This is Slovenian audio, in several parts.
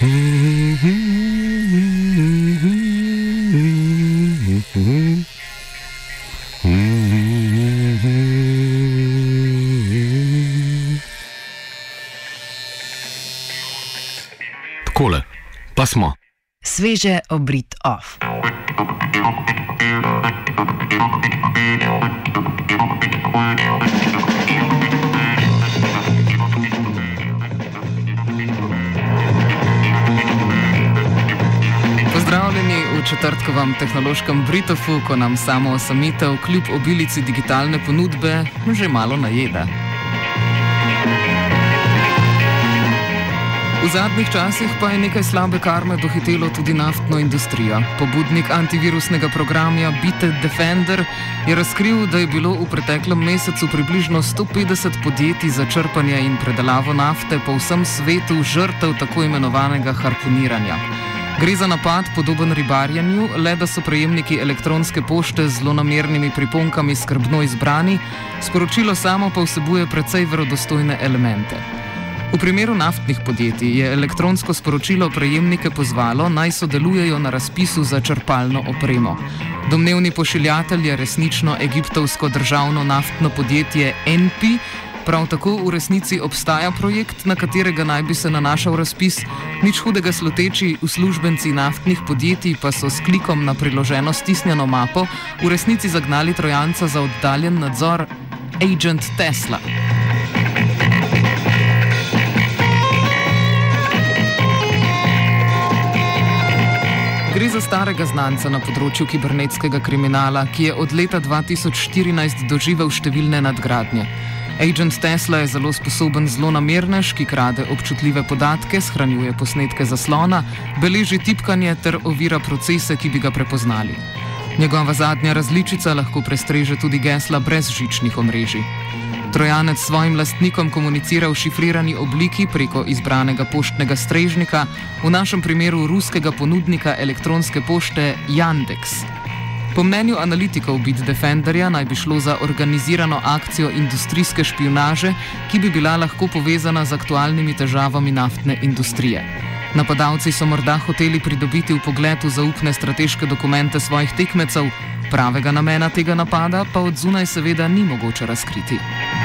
Takole, pa smo. Sveže obrit off. Pozdravljeni v četrtkovem tehnološkem Britofu, ko nam samo osamitev kljub obilici digitalne ponudbe že malo najeda. V zadnjih časih pa je nekaj slabe karme dohitelo tudi naftno industrijo. Pobudnik antivirusnega programa Bitdefender je razkril, da je bilo v preteklem mesecu približno 150 podjetij za črpanje in predelavo nafte po vsem svetu žrtev tako imenovanega harpuniranja. Gre za napad podoben ribarjenju, le da so prejemniki elektronske pošte z zlonamernimi priponkami skrbno izbrani, sporočilo samo pa vsebuje precej verodostojne elemente. V primeru naftnih podjetij je elektronsko sporočilo prejemnike pozvalo, naj sodelujejo na razpisu za črpalno opremo. Domnevni pošiljatelj je resnično egiptovsko državno naftno podjetje NP, prav tako v resnici obstaja projekt, na katerega naj bi se nanašal razpis, nič hudega sluteči uslužbenci naftnih podjetij pa so s klikom na priloženo stisnjeno mapo v resnici zagnali trojanca za oddaljen nadzor Agent Tesla. Gre za starega znanca na področju kibernetskega kriminala, ki je od leta 2014 doživel številne nadgradnje. Agent Tesla je zelo sposoben zlonamernež, ki krade občutljive podatke, shranjuje posnetke zaslona, beleži tipkanje ter ovira procese, ki bi ga prepoznali. Njegova zadnja različica lahko prestreže tudi gesla brezžičnih omrežij. Trojanec s svojim lastnikom komunicira v šifrirani obliki preko izbranega poštnega strežnika, v našem primeru ruskega ponudnika elektronske pošte Yandex. Po mnenju analitikov Bitdefenderja naj bi šlo za organizirano akcijo industrijske špijunaže, ki bi bila lahko povezana z aktualnimi težavami naftne industrije. Napadalci so morda hoteli pridobiti vpogled v zaupne strateške dokumente svojih tekmecev, pravega namena tega napada pa od zunaj seveda ni mogoče razkriti.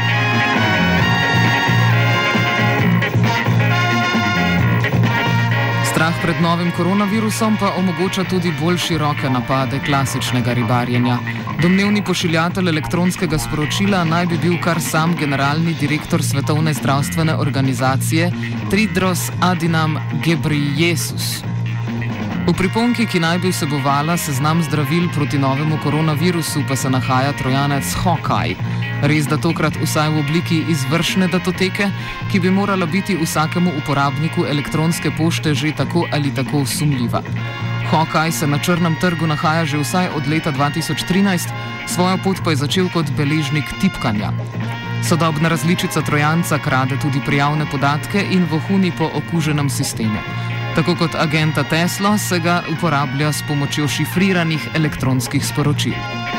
Strah pred novim koronavirusom pa omogoča tudi bolj široke napade klasičnega ribarjenja. Domnevni pošiljatelj elektronskega sporočila naj bi bil kar sam generalni direktor Svetovne zdravstvene organizacije Tedros Adhanom Ghebreyesus. V priponki, ki naj bi vsebovala seznam zdravil proti novemu koronavirusu, pa se nahaja trojanec Hawkeye. Res da tokrat vsaj v obliki izvršne datoteke, ki bi morala biti vsakemu uporabniku elektronske pošte že tako ali tako sumljiva. Hawkeye se na črnem trgu nahaja že vsaj od leta 2013, svojo pot pa je začel kot beležnik tipkanja. Sodobna različica trojanca krade tudi prijavne podatke in vohuni po okuženem sistemu. Tako kot agenta Tesla se ga uporablja s pomočjo šifriranih elektronskih sporočil.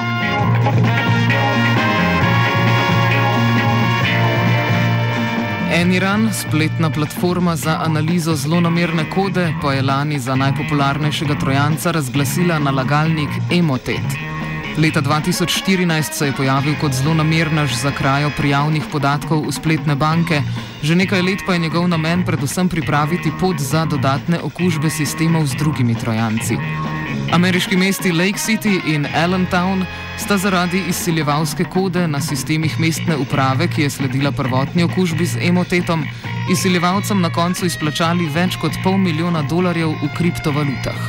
AnyRun, spletna platforma za analizo zlonamerne kode, pa je lani za najpopularnejšega trojanca razglasila nalagalnik Emotet. Leta 2014 se je pojavil kot zlonamernež za krajo prijavnih podatkov v spletne banke, že nekaj let pa je njegov namen predvsem pripraviti pot za dodatne okužbe sistemov z drugimi trojanci. Ameriški mesti Lake City in Allentown sta zaradi izsiljevalske kode na sistemih mestne uprave, ki je sledila prvotni okužbi z Emotetom, izsiljevalcem na koncu izplačali več kot $500,000 v kriptovalutah.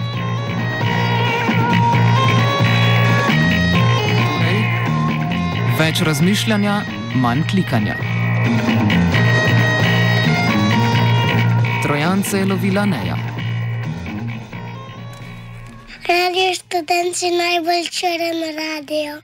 Več razmišljanja, manj klikanja. Trojance je lovila Neja. Radio Študent je najbolj črn radio.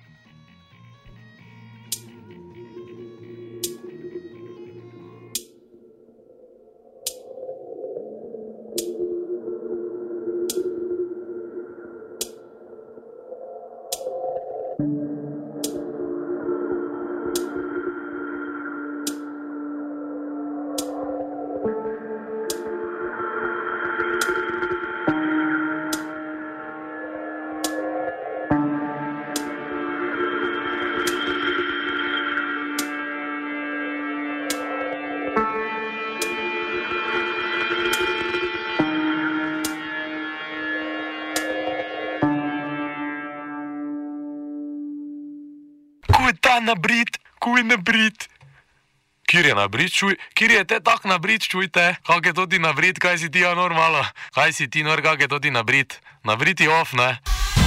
nabrit, kuj nabrit. Kjer je nabrit, čuj? Kjer je te tak nabrit, čujte? Kak je to ti nabrit, kaj si ti normalo? Kaj si ti kak je to ti nabrit? Nabrit je off, ne?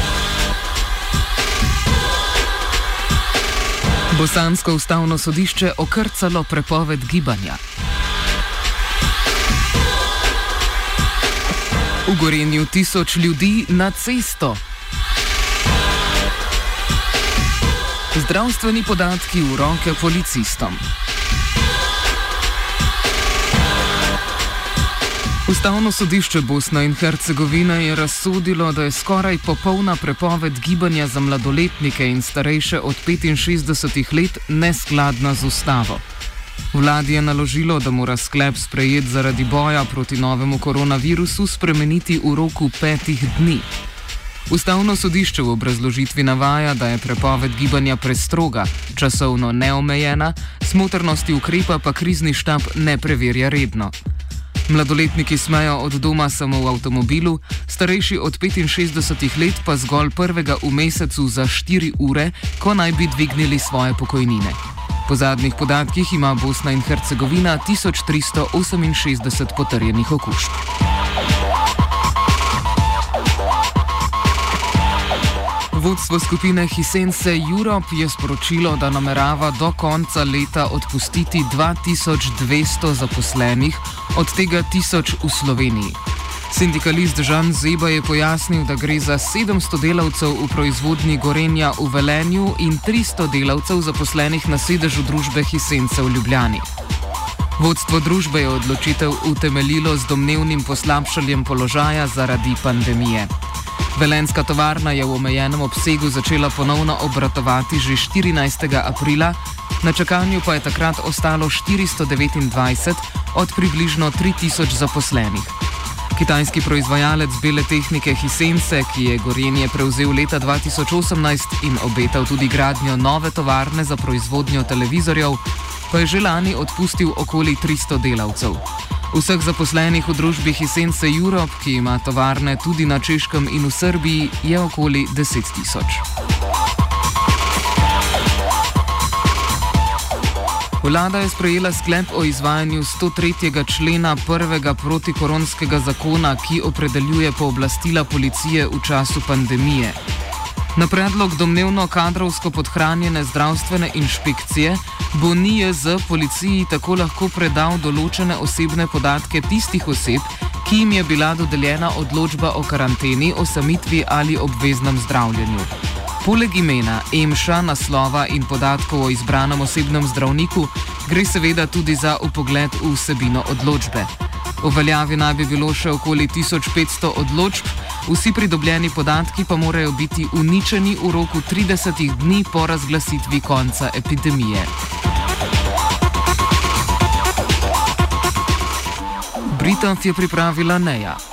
Bosansko ustavno sodišče okrcalo prepoved gibanja. V Gorenju 1000 ljudi na cesto. Zdravstveni podatki v roke policistom. Ustavno sodišče Bosna in Hercegovina je razsodilo, da je skoraj popolna prepoved gibanja za mladoletnike in starejše od 65 let neskladna z ustavo. Vladi je naložilo, da mora sklep sprejet zaradi boja proti novemu koronavirusu spremeniti v roku 5 dni. Ustavno sodišče v obrazložitvi navaja, da je prepoved gibanja prestroga, časovno neomejena, smotrnosti ukrepa pa krizni štab ne preverja redno. Mladoletniki smejo od doma samo v avtomobilu, starejši od 65 let pa zgolj prvega v mesecu za 4 ure, ko naj bi dvignili svoje pokojnine. Po zadnjih podatkih ima Bosna in Hercegovina 1368 potrjenih okužb. Vodstvo skupine Hisense Europe je sporočilo, da namerava do konca leta odpustiti 2200 zaposlenih, od tega 1000 v Sloveniji. Sindikalist Žan Zeba je pojasnil, da gre za 700 delavcev v proizvodnji Gorenja v Velenju in 300 delavcev zaposlenih na sedežu družbe Hisense v Ljubljani. Vodstvo družbe je odločitev utemeljilo z domnevnim poslabšanjem položaja zaradi pandemije. Velenjska tovarna je v omejenem obsegu začela ponovno obratovati že 14. aprila, na čakanju pa je takrat ostalo 429 od približno 3000 zaposlenih. Kitajski proizvajalec bele tehnike Hisense, ki je Gorenje prevzel leta 2018 in obetal tudi gradnjo nove tovarne za proizvodnjo televizorjev, pa je že lani odpustil okoli 300 delavcev. Vseh zaposlenih v družbi Hisense Europe, ki ima tovarne tudi na Češkem in v Srbiji, je okoli 10 000. Vlada je sprejela sklep o izvajanju 103. člena prvega protikoronskega zakona, ki opredeljuje pooblastila policije v času pandemije. Na predlog domnevno kadrovsko podhranjene zdravstvene inšpekcije bo NIJZ policiji tako lahko predal določene osebne podatke tistih oseb, ki jim je bila dodeljena odločba o karanteni, osamitvi ali obveznem zdravljenju. Poleg imena, EMŠA, naslova in podatkov o izbranem osebnem zdravniku gre seveda tudi za vpogled v vsebino odločbe. V veljavi naj bi bilo še okoli 1500 odločb, vsi pridobljeni podatki pa morajo biti uničeni v roku 30 dni po razglasitvi konca epidemije. Britanf je pripravila Neja.